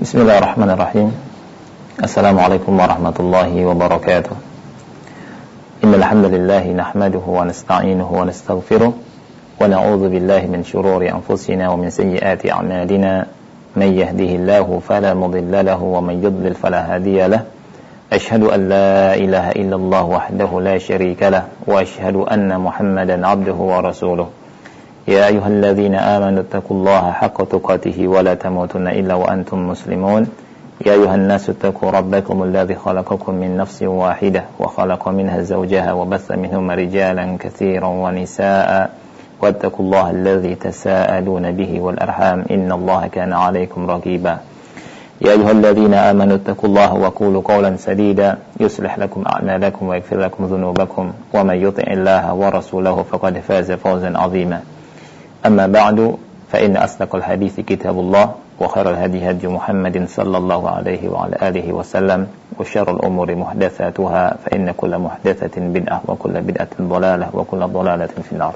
Bismillahirrahmanirrahim. Assalamualaikum warahmatullahi wabarakatuh. Innal hamdalillah nahmaduhu wa nasta'inuhu wa nastaghfiruh wa na'udzu billahi min shururi anfusina wa min sayyiati a'malina. Man yahdihillahu fala mudilla lahu wa man yudlil fala hadiya lahu. Ashhadu an la ilaha illallah wahdahu la syarika lahu wa ashhadu anna Muhammadan 'abduhu wa rasuluh. يا أيها الذين آمنوا اتقوا الله حق تقاته ولا تموتن إلا وأنتم مسلمون يا أيها الناس اتقوا ربكم الذي خلقكم من نفس واحدة وخلق منها زوجها وبث منهما رجالا كثيرا ونساء واتقوا الله الذي تساءلون به والأرحام إن الله كان عليكم رقيبا يا أيها الذين آمنوا اتقوا الله وقولوا قولا سديدا يصلح لكم أعمالكم ويغفر لكم ذنوبكم ومن يطع الله ورسوله فقد فاز فوزا عظيما أما بعد فإن أصدق الحديث كتاب الله وخير الهدي هدي محمد صلى الله عليه وعلى آله وسلم وشر الأمور محدثاتها فإن كل محدثة بدعة وكل بدعة ضلالة وكل ضلالة في النار.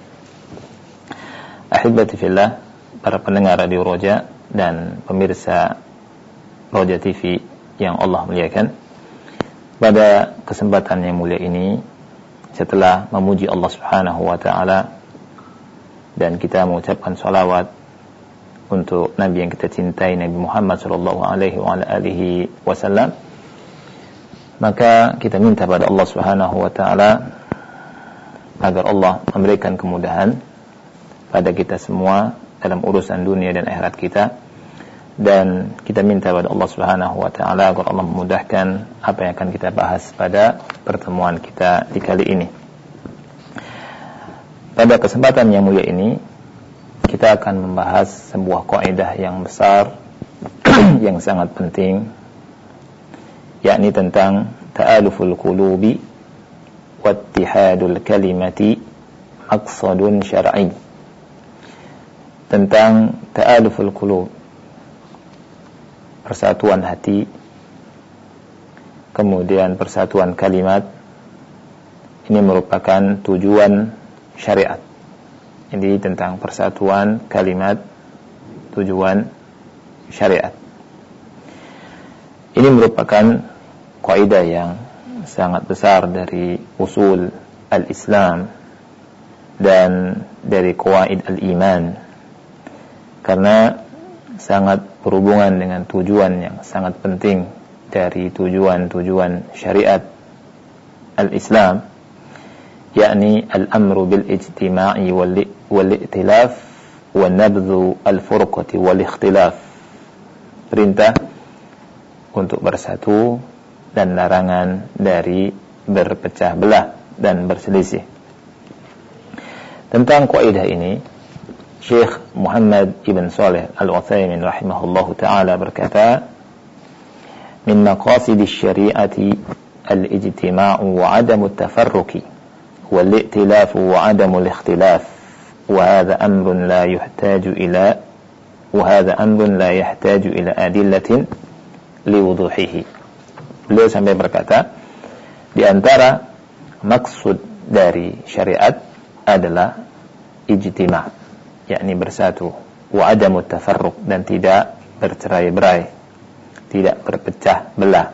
Ahibati fillah, para pendengar Radio Roja dan pemirsa Roja TV yang Allah muliakan, pada kesempatan yang mulia ini, setelah memuji Allah Subhanahu wa Ta'ala dan kita mengucapkan salawat untuk Nabi yang kita cintai, Nabi Muhammad sallallahu alaihi wasallam, maka kita minta pada Allah Subhanahu wa Ta'ala agar Allah memberikan kemudahan pada kita semua dalam urusan dunia dan akhirat kita, dan kita minta pada Allah Subhanahu wa Ta'ala agar Allah memudahkan apa yang akan kita bahas pada pertemuan kita di kali ini. Pada kesempatan yang mulia ini, kita akan membahas sebuah kaidah yang besar yang sangat penting, yakni tentang ta'aluful qulubi wattihadul kalimati maqsadun syar'i. Tentang ta'aluful qulub, persatuan hati, kemudian persatuan kalimat, ini merupakan tujuan syariat. Jadi tentang persatuan kalimat, tujuan syariat. Ini merupakan kaidah yang sangat besar dari usul al-Islam dan dari qawaid al-iman, karena sangat berhubungan dengan tujuan yang sangat penting dari tujuan-tujuan syariat al-Islam, yakni al-amru bil ijtima'i wal i'tilaf wa nabdhu al-furqati wal ikhtilaf. Perintah untuk bersatu dan larangan dari berpecah belah dan berselisih. Tentang kaidah ini, Syekh Muhammad ibn Shalih al-Utsaimin rahimahullahu ta'ala berkata, min maqasidi syari'ati al-ijtima'u wa 'adamu at-tafarruqi والائتلاف وعدم الاختلاف وهذا أمر لا يحتاج إلى أدلة لوضوحه. Beliau sampai berkata, di antara maksud dari syariat adalah ijtima', yakni bersatu, wa adamu tafarruq, dan tidak bercerai-berai, tidak berpecah belah.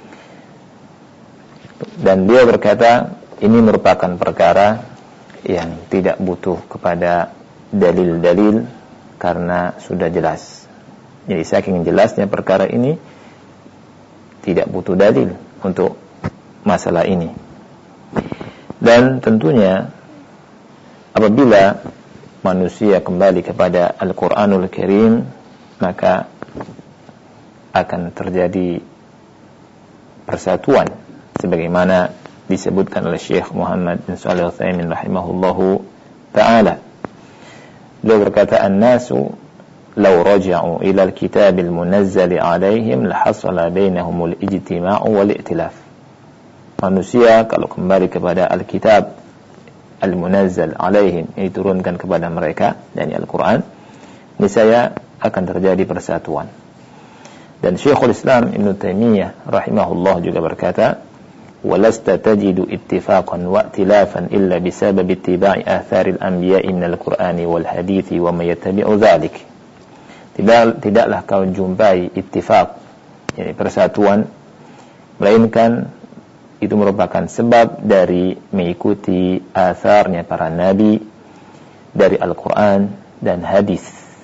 Dan dia berkata, ini merupakan perkara yang tidak butuh kepada dalil-dalil karena sudah jelas. Jadi saking jelasnya perkara ini, tidak butuh dalil untuk masalah ini. Dan tentunya apabila manusia kembali kepada Al-Quranul Karim, maka akan terjadi persatuan sebagaimana disebutkan oleh Syekh Muhammad bin Shalih al-Utsaimin rahimahullahu ta'ala. Beliau berkata, an-nasu law raja'u ila al-kitab al-munazzal 'alaihim lahasala bainahum al-ijtima'u wal-i'tilaf. Manusia kalau kembali kepada al-kitab al-munazzal 'alaihim, yang diturunkan kepada mereka, yakni Al-Qur'an, niscaya akan terjadi persatuan. Dan Syekhul Islam Ibnu Taimiyah rahimahullah juga berkata, ولست تجد اتفاقا وائتلافا إلا بسبب اتباع آثار الأنبياء من القرآن والحديث وما يتبع ذلك. tidaklah kau jumpai ittifaq, yakni persatuan, melainkan itu merupakan sebab dari mengikuti atharnya para nabi dari Al-Quran dan hadis.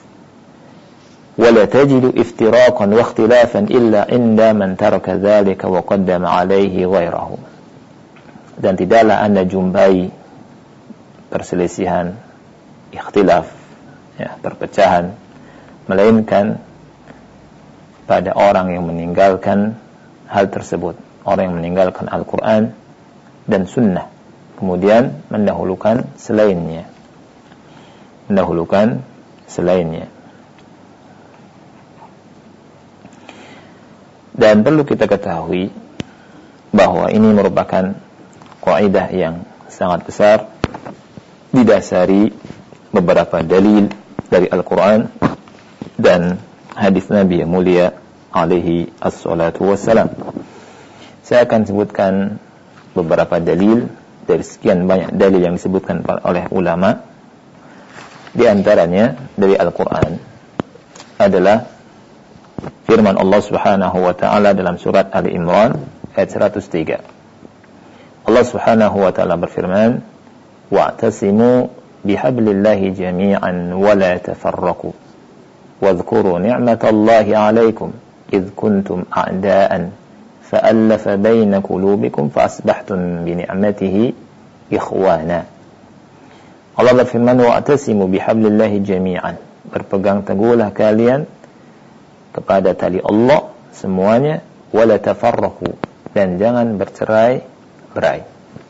ولا تجد افتراقا واختلافا إلا عند من ترك ذلك وقدم عليه غيره. Dan tidaklah Anda jumpai perselisihan, ikhtilaf, perpecahan, melainkan pada orang yang meninggalkan hal tersebut, orang yang meninggalkan Al-Quran dan Sunnah, kemudian mendahulukan selainnya. Dan perlu kita ketahui bahwa ini merupakan kaidah yang sangat besar, didasari beberapa dalil dari Al-Quran dan hadis Nabi yang mulia alaihi assalatu wassalam. Saya akan sebutkan beberapa dalil dari sekian banyak dalil yang disebutkan oleh ulama. Di antaranya dari Al-Quran adalah firman Allah Subhanahu wa taala dalam surat Ali Imran ayat 103. Allah Subhanahu wa taala berfirman, "Wa'tasimu bihablillahi jami'an wa la tafarraqu. Wadhkuru ni'matallahi 'alaikum idh kuntum a'da'an fa'alafa baina qulubikum fa'asbahtum bi ni'matihi ikhwana." Allah berfirman, "Wa'tasimu bihablillahi jami'an." Berpegang teguhlah kalian kepada tali Allah semuanya, wala tafarraqu, dan jangan bercerai-berai.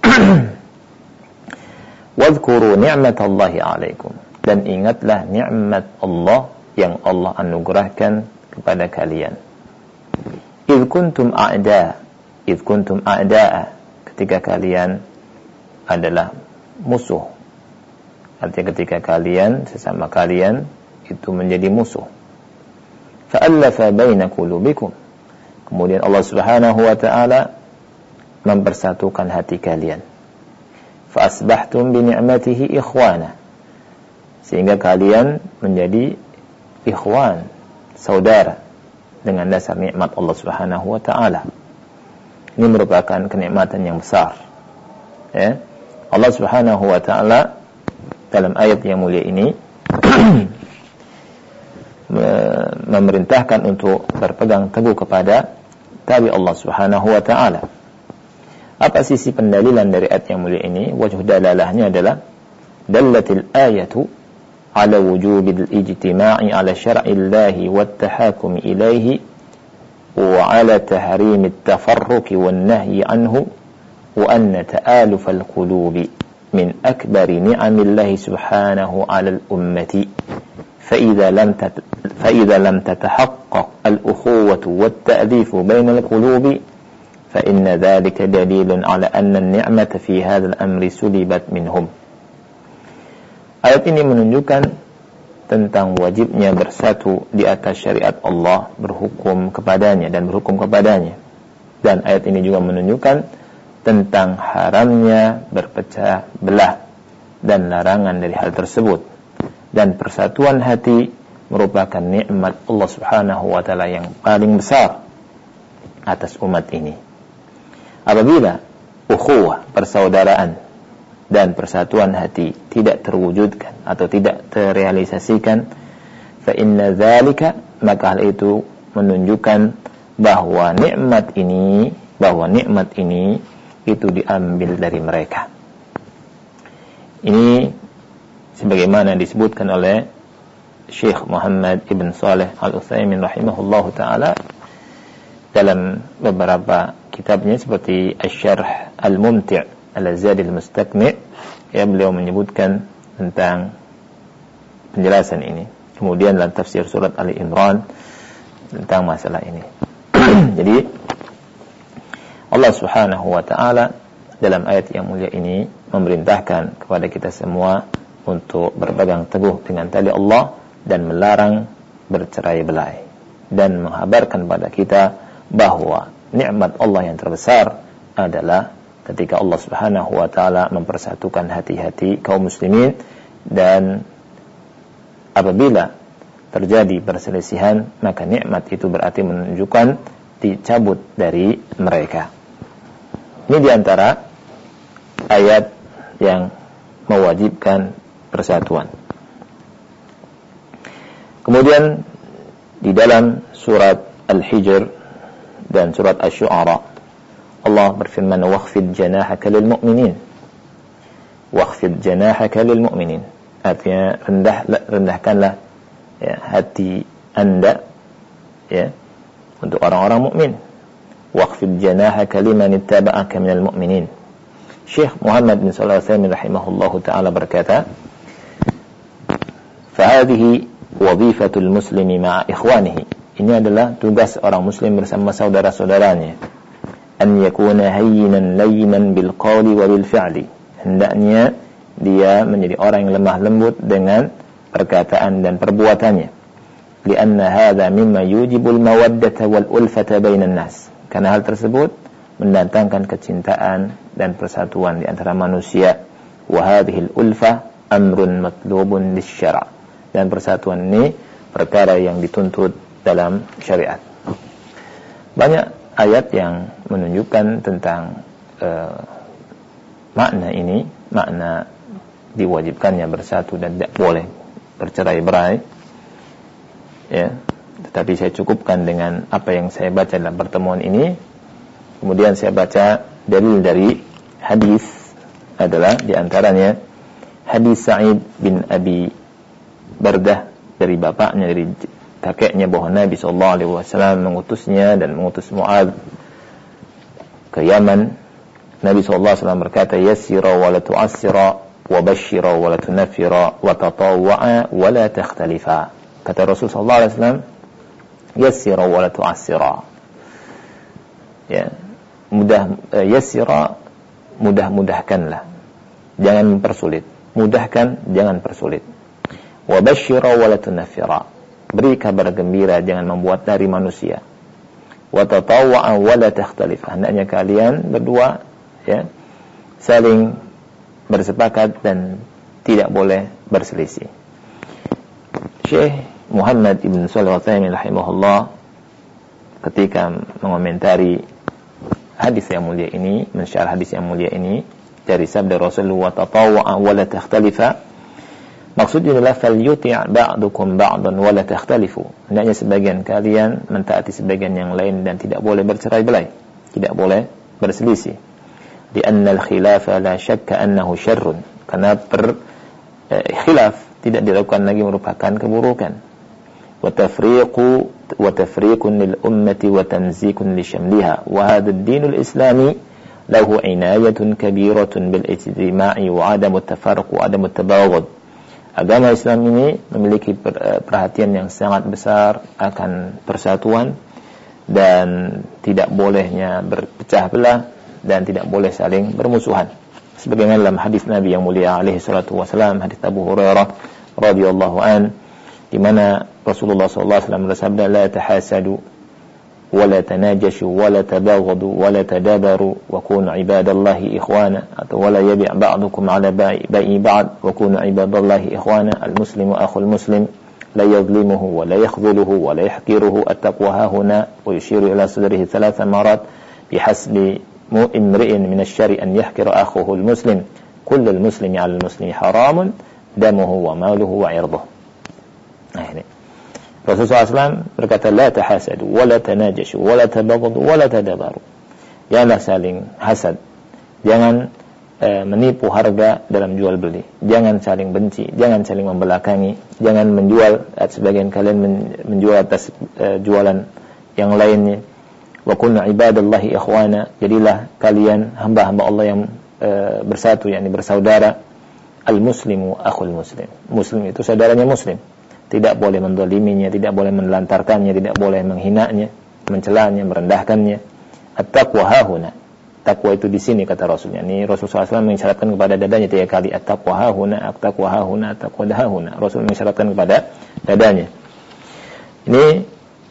Wadhkuru ni'matallahi 'alaikum, dan ingatlah nikmat Allah yang Allah anugerahkan kepada kalian. Idh kuntum a'da'a, ketika kalian adalah musuh. Artinya ketika kalian, sesama kalian itu menjadi musuh. Fa'allafa baina qulubikum, kemudian Allah Subhanahu wa ta'ala mempersatukan hati kalian. Fa'asbahtum bi ni'matihi ikhwana, sehingga kalian menjadi ikhwan, saudara, dengan dasar nikmat Allah Subhanahu wa ta'ala. Ini merupakan kenikmatan yang besar. Allah Subhanahu wa ta'ala dalam ayat yang mulia ini memerintahkan untuk berpegang teguh kepada tali Allah Subhanahu wa ta'ala. Apa sisi pendalilan dari ayat yang mulia ini? Wajh dalalahnya adalah dallatil ayatu ala wujubil ijtima'i ala syar'illahi wat tahakumi ilaihi wa ala tahrimit tafarruqi wan nahyi anhu wa anna ta'alufal qulubi min akbari ni'amillahi subhanahu ala al-ummati. فإذا لم تتحقق الأخوة والتأليف بين القلوب فإن ذلك دليل على أن النعمة في هذا الأمر سلبت منهم. Ayat ini menunjukkan tentang wajibnya bersatu di atas syariat Allah, berhukum kepadanya dan berhukum kepadanya. Dan ayat ini juga menunjukkan tentang haramnya berpecah belah dan larangan dari hal tersebut. Dan persatuan hati merupakan nikmat Allah Subhanahu wa ta'ala yang paling besar atas umat ini. Apabila ukhuwah, persaudaraan dan persatuan hati tidak terwujudkan atau tidak terrealisasikan, fa inna dzalika, maka hal itu menunjukkan bahwa nikmat ini itu diambil dari mereka. Ini sebagaimana disebutkan oleh Syekh Muhammad Ibn Saleh Al-Utsaimin rahimahullahu ta'ala dalam beberapa kitabnya seperti Asy-Syarh Al-Mumti' Al-Zad Al-Mustaqni', beliau menyebutkan tentang penjelasan ini. Kemudian dalam tafsir surat Ali Imran tentang masalah ini. Jadi Allah Subhanahu wa ta'ala dalam ayat yang mulia ini memerintahkan kepada kita semua untuk berpegang teguh dengan tali Allah dan melarang bercerai-berai, dan menghabarkan pada kita bahwa nikmat Allah yang terbesar adalah ketika Allah Subhanahu wa ta'ala mempersatukan hati-hati kaum muslimin. Dan apabila terjadi perselisihan, maka nikmat itu berarti menunjukkan dicabut dari mereka. Ini diantara ayat yang mewajibkan persatuan. Kemudian di dalam surat Al-Hijr dan surat Asy-Syu'ara, Allah berfirman, "Wakhfid janahaka lil mu'minin." Wakhfid janahaka lil mu'minin. Artinya rendahkanlah ya, hati Anda ya untuk orang-orang mukmin. Wakhfid janahaka liman ittaba'aka minal mu'minin. Syekh Muhammad bin Shalih Al-Utsaimin rahimahullahu taala berkata, "Fahadhihi wadhifatul muslimi ma'a ikhwanihi." Ini adalah tugas orang muslim bersama saudara-saudaranya. An yakuna hayyinan layyinan bil qawli wa bil fi'li. Hendaknya dia menjadi orang yang lemah lembut dengan perkataan dan perbuatannya. Lianna hadza mimma yujibul mawaddata wal ulfata bainan nas. Karena hal tersebut mendatangkan kecintaan dan persatuan di antara manusia. Wa hadhil ulfa amrun matlubun lisyara'. Dan persatuan ini perkara yang dituntut dalam syariat. Banyak ayat yang menunjukkan tentang makna ini, makna diwajibkannya bersatu dan tidak boleh bercerai-berai. Ya, tetapi saya cukupkan dengan apa yang saya baca dalam pertemuan ini. Kemudian saya baca dalil dari hadis, adalah diantaranya hadis Sa'id bin Abi Bardah dari bapaknya, dari kakeknya, bahwa Nabi SAW mengutusnya dan mengutus Mu'adz ke Yaman. Nabi SAW berkata, "Yassira wa la tu'assira, wa basyira wa la tunaffira, wa tatawwa'a wa la takhtalifa." Kata Rasulullah SAW, "Yassira wa la tu'assira." Ya, yassira, mudah-mudahkanlah, jangan mempersulit. Mudahkan, jangan persulit. Wa basyira wa la tunaffira, beri kabar gembira, jangan membuat dari manusia. Wa tatawwa'a wa la takhtalif, hendaknya kalian berdua ya saling bersepakat dan tidak boleh berselisih. Syekh Muhammad ibn Shalih Al-Utsaimin rahimahullah ketika mengomentari hadis yang mulia ini, mensyarah hadis yang mulia ini dari sabda Rasulullah, "Tatawwa'a wa la takhtalifa." Maksudnya adalah falyuti' ba'dukum ba'dan wa la takhtalifu. Hendaknya sebagian kalian mentaati sebagian yang lain dan tidak boleh bercerai-berai, tidak boleh berselisih. Di annal khilafa la syakka annahu syarrun. Karena khilaf tidak dilakukan lagi merupakan keburukan. Wa tafriqun lil ummati wa tamzikun li syamliha. Wa hadha ad-dinul islami lahu inayatun kabiratun bil ijtima'i wa 'adamu at-tafarruq wa 'adamu at-tabaghud. Agama Islam ini memiliki perhatian yang sangat besar akan persatuan dan tidak bolehnya berpecah belah dan tidak boleh saling bermusuhan. Sebagaimana dalam hadis Nabi yang mulia alaihi salatu wasalam, hadis Abu Hurairah radhiyallahu an, di mana Rasulullah sallallahu alaihi wasallam bersabda, "La tahasadu wa la tanajashu wa la tabaghadu wa la tadabaru wa kunu ibadallahi ikhwana." Atau "Wa la yabi' ba'dukum 'ala bai'i ba'd wa kunu ibadallahi ikhwana. Al-muslimu akhul muslim la yadhlimuhu wa la yakhdhuluhu wa la yahqiruhu. At-taqwa hahuna." Wa yushiru ila sadrihi 3 marat, "Bihasbi imri'in min asy-syarri an yahqira akhahu al-muslim. Kullu al-muslimi 'ala al-muslimi haramun damuhu wa maluhu wa 'irduhu." Nah ini Rasulullah SAW berkata, "La tahasadu, wa la tanajashu, wa la tabaghadu, wa la tadabaru." Janganlah saling hasad, jangan menipu harga dalam jual beli, jangan saling benci, jangan saling membelakangi, jangan menjual, sebagian kalian menjual atas jualan yang lainnya. Wa kunu ibadallahi ikhwana, jadilah kalian hamba-hamba Allah yang bersatu, yakni bersaudara. Al-muslimu akhul muslim, muslim itu saudaranya muslim. Tidak boleh mendoliminya, tidak boleh menelantarkannya, tidak boleh menghinanya, mencelanya, merendahkannya. At-taqwa hahuna, takwa itu di sini kata Rasulnya. Ini Rasulullah SAW mengisyaratkan kepada dadanya 3 kali, at-taqwa hahuna, at-taqwa hahuna, at-taqwa hahuna. Rasul mengisyaratkan kepada dadanya. Ini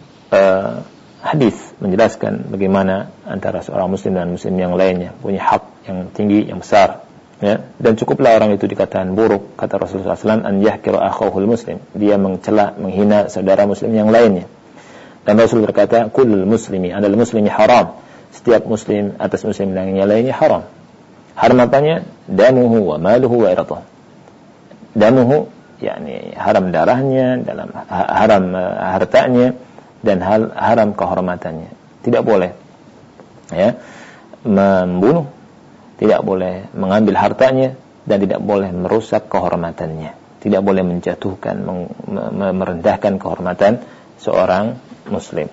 hadis menjelaskan bagaimana antara seorang muslim dan muslim yang lainnya punya hak yang tinggi, yang besar. Ya, dan cukuplah orang itu dikatakan buruk, kata Rasulullah SAW, an yahkira akhahul muslim, dia mencela, menghina saudara muslim yang lainnya. Dan Rasul berkata, kullul muslimi alal muslimi haram, setiap muslim atas muslim yang lainnya haram. Haram apanya? Damuhu wa maluhu wa iratuh. Damuhu, yakni haram darahnya, dalam haram hartanya, dan haram kehormatannya. Tidak boleh ya membunuh, tidak boleh mengambil hartanya, dan tidak boleh merusak kehormatannya. Tidak boleh menjatuhkan, merendahkan kehormatan seorang muslim.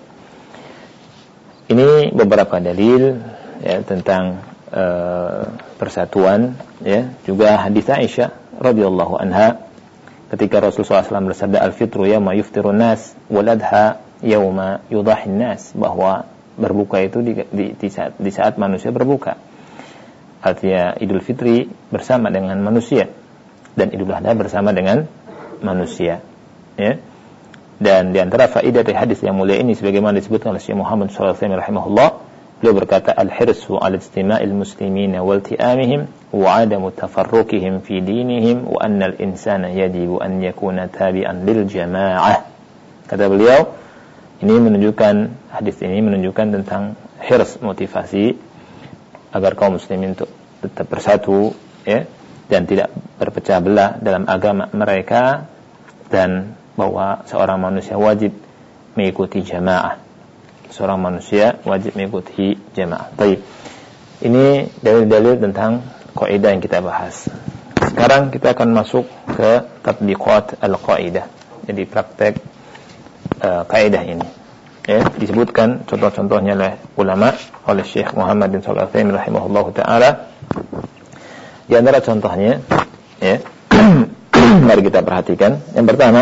Ini beberapa dalil ya tentang persatuan, ya. Juga hadis Aisyah radhiyallahu anha ketika Rasulullah SAW bersabda, al-fitru yawma yuftirun nas wal adha yawma yudahin nas, bahwa berbuka itu di saat manusia berbuka. Artinya Idul Fitri bersama dengan manusia, dan Idul Adha bersama dengan manusia, ya. Dan di antara faedah dari hadis yang mulia ini, sebagaimana disebutkan oleh Syekh Muhammad SAW rahimahullah, beliau berkata, al-hirsu ala istima'il muslimina wal ti'amihim wa adamu tafarruqihim fi dinihim wa anna al-insana yajibu an yakuna tabi'an lil jama'ah. Kata beliau, hadis ini menunjukkan tentang hirs, motivasi agar kaum muslimin untuk tetap bersatu, ya, dan tidak berpecah belah dalam agama mereka, dan bahwa seorang manusia wajib mengikuti jamaah. Seorang manusia wajib mengikuti jamaah. Baik. Ini dalil-dalil tentang kaidah yang kita bahas. Sekarang kita akan masuk ke tatbiqat al-qaidah. Jadi praktek kaidah ini. Ya, disebutkan contoh-contohnya oleh ulama, oleh Syekh Muhammad bin Shalih Al-Utsaimin rahimahullahu taala. Di antara contohnya, ya, mari kita perhatikan. Yang pertama,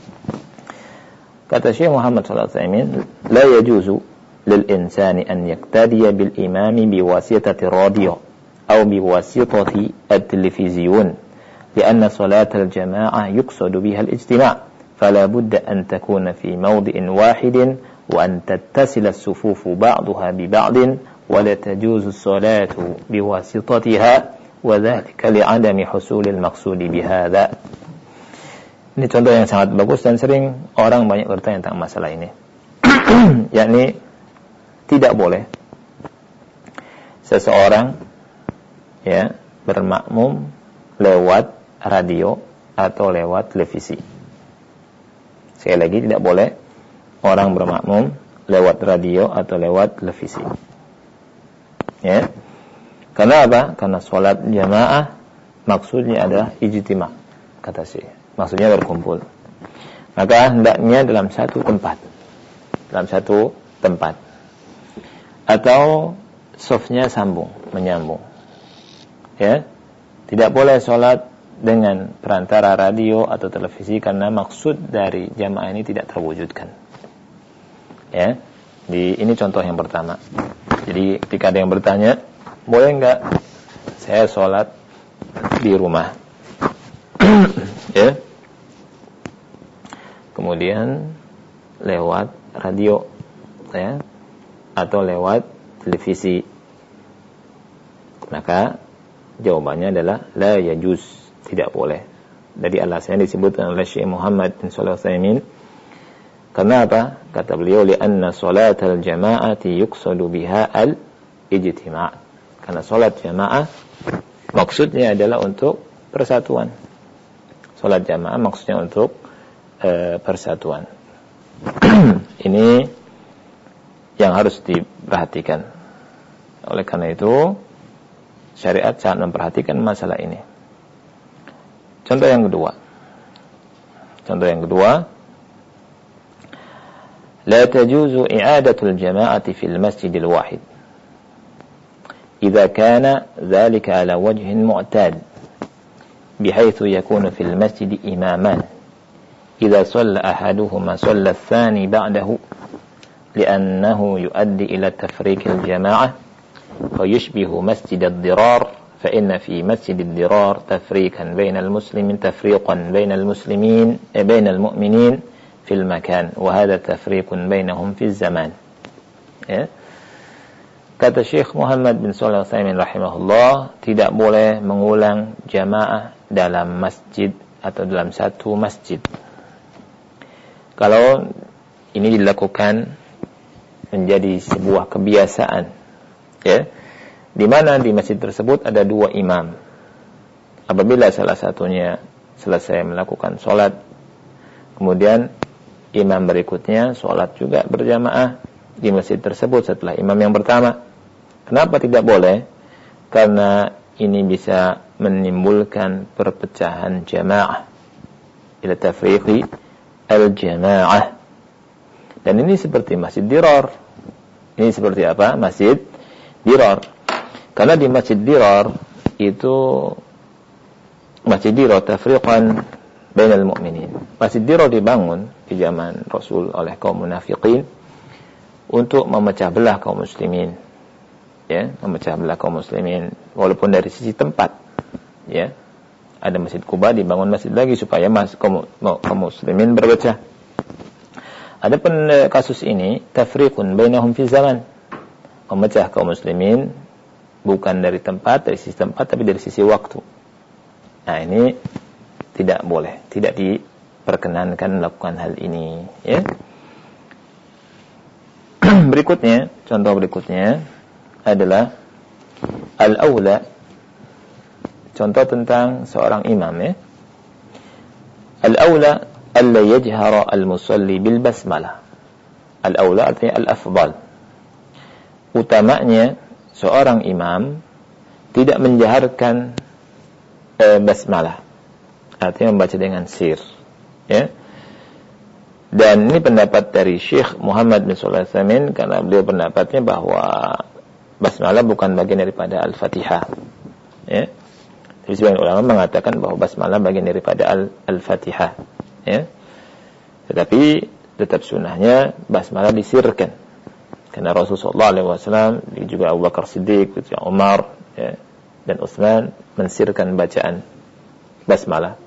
kata Syekh Muhammad Shalih Al-Utsaimin, la yajuzu lil insani an yaqtadiya bil imami biwasitati radio aw biwasitati at-televizion, lianna salat al-jama'ah yuqsadu biha al-ijtima', fala budda an takuna fi mawdi'in wahidin وأن تتصل الصفوف بعضها ببعض ولا تجوز الصلاة بواسطتها وذلك لعدم حصول المقصود بهذا. Ini contoh yang sangat bagus dan sering orang banyak bertanya tentang masalah ini. Yakni tidak boleh seseorang, ya, bermakmum lewat radio atau lewat televisi. Sekali lagi, tidak boleh orang bermakmum lewat radio atau lewat televisi. Ya. Karena apa? Karena sholat jamaah maksudnya adalah ijtima', kata Syekh. Maksudnya berkumpul. Maka hendaknya dalam satu tempat. Atau softnya menyambung. Ya. Tidak boleh sholat dengan perantara radio atau televisi, karena maksud dari jamaah ini tidak terwujudkan. Ya, ini contoh yang pertama. Jadi ketika ada yang bertanya, boleh enggak saya sholat di rumah? Ya. Kemudian lewat radio, ya, atau lewat televisi. Maka jawabannya adalah la yajuz, tidak boleh. Dari alasannya disebutkan oleh Syekh Muhammad bin Shalih Al-Utsaimin. Karena apa? Kata beliau, li'anna salatal jama'ati yuqsadu biha al-ijtima'. Karena salat jamaah maksudnya adalah untuk persatuan. Salat jamaah maksudnya untuk persatuan. Ini yang harus diperhatikan. Oleh karena itu, syariat sangat memperhatikan masalah ini. Contoh yang kedua, لا تجوز إعادة الجماعة في المسجد الواحد إذا كان ذلك على وجه معتاد، بحيث يكون في المسجد إمامان، إذا صلى أحدهما صلى الثاني بعده، لأنه يؤدي إلى تفريق الجماعة فيشبه مسجد الضرار، فإن في مسجد الضرار تفريقا بين المؤمنين fil makan wa hadha tafriqun bainahum fil zaman. Ya. kata Syekh Muhammad bin Shalih Al-Utsaimin rahimahullah, tidak boleh mengulang jamaah dalam masjid atau dalam satu masjid. Kalau ini dilakukan menjadi sebuah kebiasaan, ya, di mana di masjid tersebut ada dua imam. Apabila salah satunya selesai melakukan sholat, kemudian imam berikutnya sholat juga berjamaah di masjid tersebut setelah imam yang pertama. Kenapa tidak boleh? Karena ini bisa menimbulkan perpecahan jamaah, ila tafriqi al-jamaah. Dan ini seperti masjid dirar. Ini seperti apa? Masjid dirar. Karena di masjid dirar itu masjid dirar tafriqan bainal mu'minin. Masjid dirar dibangun di zaman Rasul oleh kaum munafiqin untuk memecah belah kaum muslimin. Ya, memecah belah kaum muslimin walaupun dari sisi tempat. Ya. Ada Masjid Quba, dibangun masjid lagi supaya kaum muslimin berpecah. Adapun kasus ini tafriqun bainahum fi zaman, memecah kaum muslimin bukan dari tempat, dari sisi tempat, tapi dari sisi waktu. Nah, ini tidak boleh, tidak diperkenankan melakukan hal ini, ya. Berikutnya, contoh berikutnya adalah al-aula, contoh tentang seorang imam, ya. Al-aula alla yajhara al-musalli bil basmalah. Al-aula artinya al-afdal. Utamanya seorang imam tidak menjaharkan basmalah, artinya membaca dengan sir, ya. Dan ini pendapat dari Syekh Muhammad bin Shalih Al-Utsaimin, karena beliau pendapatnya bahwa basmalah bukan bagian daripada Al-Fatihah, ya. Tapi sebagian ulama mengatakan bahwa basmalah bagian daripada Al-Fatihah, ya. Tetapi tetap sunnahnya basmalah disirkan, karena Rasulullah SAW, juga Abu Bakar Siddiq, Umar, ya, dan Utsman mensirkan bacaan basmalah.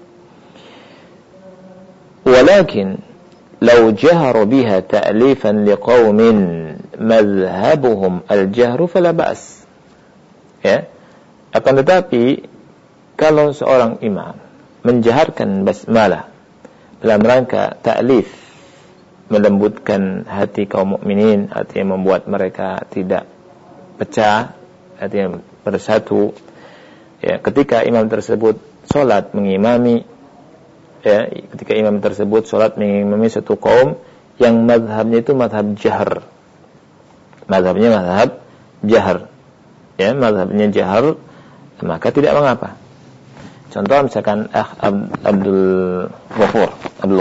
Walakin law jahara biha ta'lifan liqaumin madhhabuhum al-jahru fala ba's. Ya. Akan tetapi kalau seorang imam menjaharkan basmalah dalam rangka ta'lif, melembutkan hati kaum mukminin, artinya membuat mereka tidak pecah, artinya bersatu, ya, ketika imam tersebut salat mengimami, ya, ketika imam tersebut salat mengimami satu kaum yang mazhabnya itu mazhab jahr. Mazhabnya mazhab jahr. Ya, mazhabnya jahr, maka tidak mengapa. Contoh misalkan Abdul Ghafar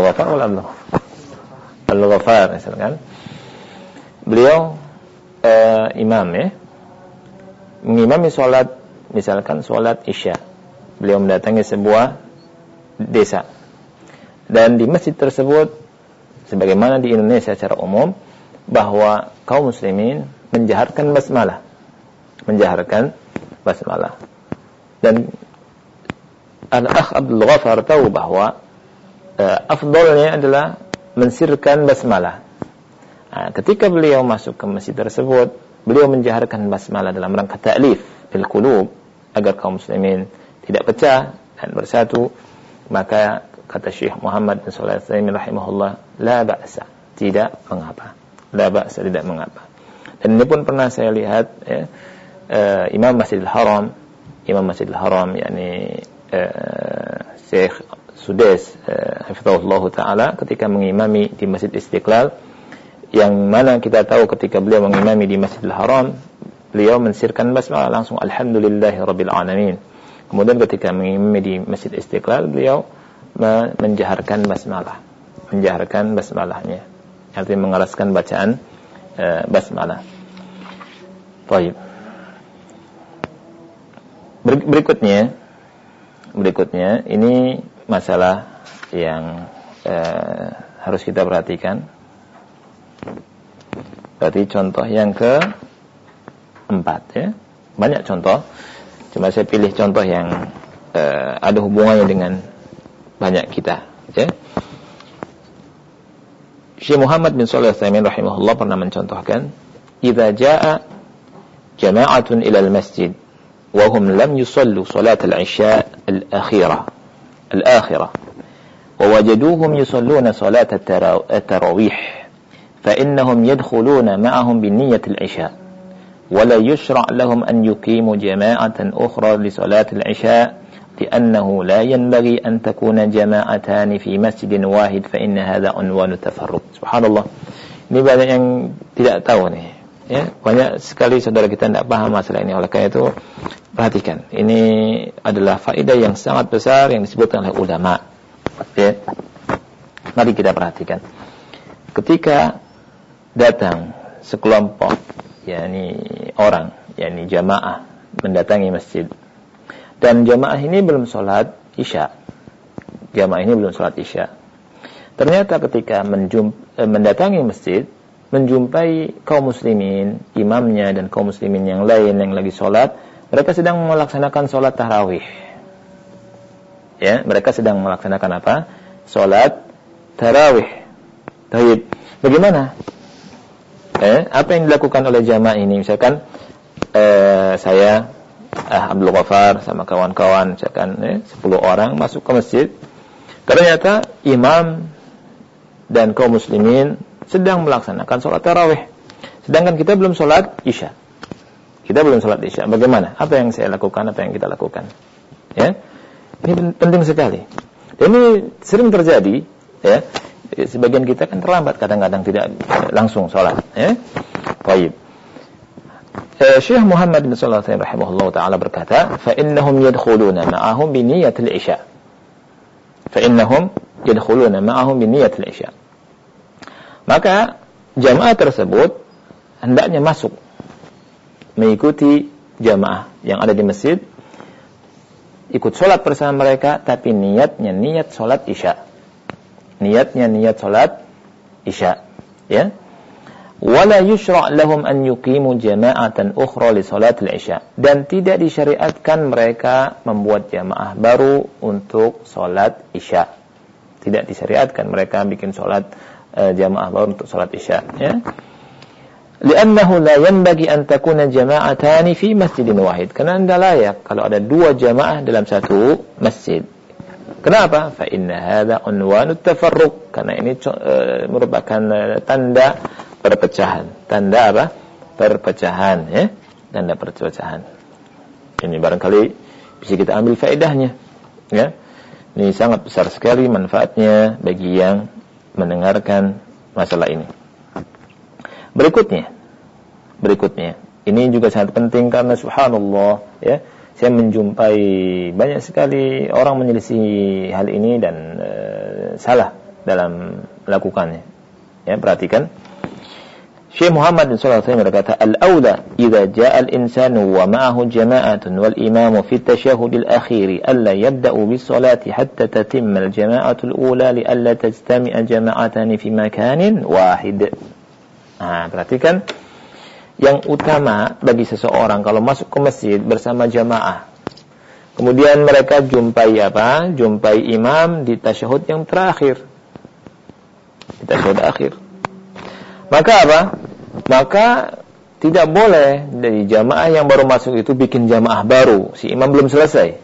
misalkan. Beliau imam, ya, mengimami salat, misalkan salat Isya. Beliau mendatangi sebuah desa. Dan di masjid tersebut, sebagaimana di Indonesia secara umum, bahwa kaum muslimin menjaharkan basmalah. Dan Al-Akh Abdul Ghafar tahu bahwa afdolnya adalah mensirkan basmalah. Nah, ketika beliau masuk ke masjid tersebut, beliau menjaharkan basmalah dalam rangka ta'lif fil qulub, agar kaum muslimin tidak pecah dan bersatu. Maka kata Syekh Muhammad bin Shalih Al-Utsaimin rahimahullah, la ba'sa, tidak mengapa. La ba'sa, tidak mengapa. Dan ini pun pernah saya lihat, ya, Imam Masjidil Haram, yakni Syekh Sudais hafizahullah taala, ketika mengimami di Masjid Istiqlal, yang mana kita tahu ketika beliau mengimami di Masjidil Haram, beliau mensirkan basmalah langsung, alhamdulillahirabbil alamin. Kemudian ketika mengimami di Masjid Istiqlal, beliau menjaharkan basmalahnya, artinya mengeraskan bacaan basmalah. Baik. Berikutnya ini masalah yang harus kita perhatikan. Berarti contoh yang keempat, ya. Banyak contoh, cuma saya pilih contoh yang ada hubungannya dengan banyak kita, ya. Syekh Muhammad bin Shalih Al-Utsaimin rahimahullah pernah mencontohkan, idza jaa jama'atun ila al-masjid wa hum lam yusallu salat al-isya al-akhirah wa wajaduhum yusalluna salat at-tarawih fa innahum yadkhuluna ma'ahum bi niyyat al-isya wa la yushra' lahum an yuqimu jama'atan ukhra li salat al-isya لأنه لا ينبغي أن تكون جماعتان في مسجد واحد فإن هذا عنوان التفرق. Subhanallah. Ini banyak yang tidak tahu nih. Ya, banyak sekali saudara kita tidak paham masalah ini. Oleh karena itu, perhatikan. Ini adalah faedah yang sangat besar yang disebutkan oleh ulama. Ya. Mari kita perhatikan. Ketika datang sekelompok, yakni orang, yakni jamaah mendatangi masjid. Dan jamaah ini belum sholat isya. Ternyata ketika mendatangi masjid, menjumpai kaum muslimin, imamnya dan kaum muslimin yang lain yang lagi sholat, mereka sedang melaksanakan sholat tarawih. Ya, mereka sedang melaksanakan apa? Sholat tarawih. Baik. Bagaimana? Apa yang dilakukan oleh jamaah ini? Misalkan saya Abdul Ghaffar sama kawan-kawan misalkan 10 orang masuk ke masjid. Ternyata imam dan kaum muslimin sedang melaksanakan sholat tarawih, sedangkan kita belum sholat isya. Bagaimana? Apa yang saya lakukan? Apa yang kita lakukan? Ya, ini penting sekali. Dan ini sering terjadi. Ya, sebagian kita kan terlambat, kadang-kadang tidak langsung sholat. Ya, baik. Syekh Muhammad bin Shalih Al-Utsaimin rahimahullah taala berkata, fa innahum yadkhuluna ma'ahum bi niyyatil isya. Maka jamaah tersebut hendaknya masuk mengikuti jamaah yang ada di masjid, ikut sholat bersama mereka, tapi niatnya niat sholat isya. Niat sholat isya. Ya. Wala yushra' lahum an yuqimu jama'atan ukhra li salatil isya. Dan tidak disyariatkan mereka membuat jamaah baru untuk salat isya. Tidak disyariatkan mereka bikin salat jamaah baru untuk salat isya, ya. Li'annahu la yanbaghi an takuna jama'atani fi masjidin wahid. Karena tidak layak kalau ada 2 jamaah dalam satu masjid. Kenapa? Fa inna hadza unwanut tafarruq. Karena ini merupakan tanda perpecahan. Tanda apa? Perpecahan, ya. Tanda perpecahan. Ini barangkali bisa kita ambil faedahnya, ya. Ini sangat besar sekali manfaatnya bagi yang mendengarkan masalah ini. Berikutnya. Ini juga sangat penting karena subhanallah, ya. Saya menjumpai banyak sekali orang menyelisih hal ini dan salah dalam melakukannya. Ya, perhatikan. Syekh Muhammad bin Shalih Al-Utsaimin berkata, "Al-aula idza jaa al-insanu wa ma'ahu jama'atun wal imamu fi at-tashahhud al-akhir alla yabda'u bis-salati hatta tatimma al-jama'atu al-ula li alla tajtami'a jama'atani fi makanin wahid." Perhatikan, yang utama bagi seseorang kalau masuk ke masjid bersama jamaah, kemudian mereka jumpai apa? Jumpai imam di tasyahud yang terakhir. Di tasyahud akhir. Maka apa? Maka tidak boleh dari jamaah yang baru masuk itu bikin jamaah baru. Si imam belum selesai.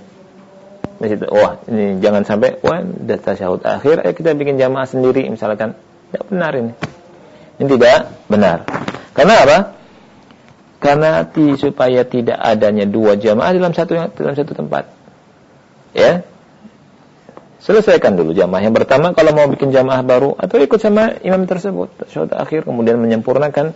Wah, ini jangan sampai, udah tasyahud akhir, kita bikin jamaah sendiri misalkan. Tidak benar ini. Ini tidak benar. Karena apa? Karena supaya tidak adanya 2 jamaah dalam satu tempat. Ya. Selesaikan dulu jamaah yang pertama kalau mau bikin jamaah baru, atau ikut sama imam tersebut tasyahud akhir kemudian menyempurnakan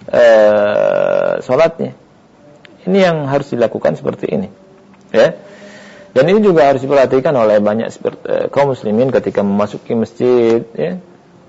salatnya. Ini yang harus dilakukan seperti ini, ya. Dan ini juga harus diperhatikan oleh banyak kaum muslimin ketika memasuki masjid, ya.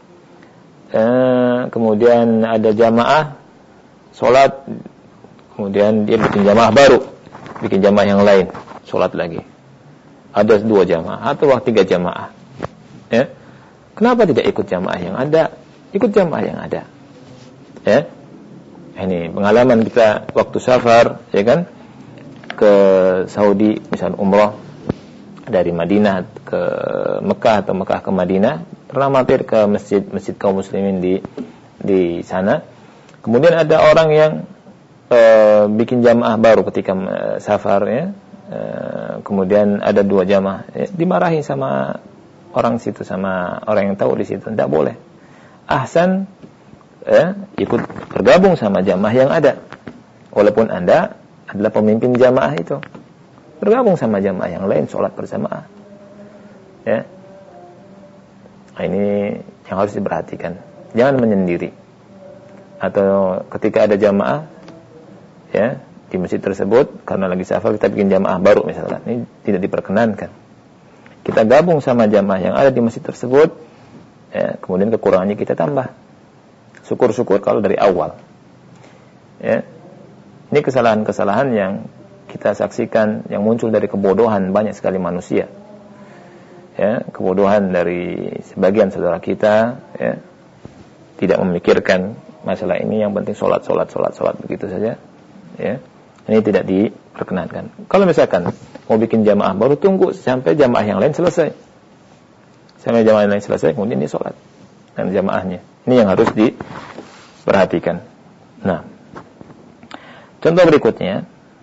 Kemudian ada jamaah salat, kemudian dia bikin jamaah baru, bikin jamaah yang lain, salat lagi. Ada 2 jamaah atau 3 jamaah, ya. Kenapa tidak ikut jamaah yang ada? Ikut jamaah yang ada, ya. Ini pengalaman kita waktu safar, ya kan, ke Saudi, misal umrah dari Madinah ke Mekah atau Mekah ke Madinah, pernah mampir ke masjid kaum muslimin di sana. Kemudian ada orang yang bikin jamaah baru ketika safar ya, kemudian ada 2 jamaah, dimarahi sama orang situ, sama orang yang tahu di situ, tidak boleh. Ahsan ikut bergabung sama jamaah yang ada, walaupun Anda adalah pemimpin jamaah itu, bergabung sama jamaah yang lain, sholat berjamaah ya. Nah, ini yang harus diperhatikan, jangan menyendiri. Atau ketika ada jamaah ya di masjid tersebut, karena lagi safar kita bikin jamaah baru misalkan, ini tidak diperkenankan. Kita gabung sama jamaah yang ada di masjid tersebut ya, kemudian kekurangannya kita tambah. Syukur-syukur kalau dari awal ya. Ini kesalahan-kesalahan yang kita saksikan, yang muncul dari kebodohan banyak sekali manusia ya, kebodohan dari sebagian saudara kita ya, tidak memikirkan masalah ini, yang penting sholat begitu saja ya. Ini tidak diperkenankan. Kalau misalkan mau bikin jamaah baru, tunggu sampai jamaah yang lain selesai. Sampai jamaah yang lain selesai, kemudian dia sholat dan jamaahnya. Ini yang harus diperhatikan. Nah, contoh berikutnya,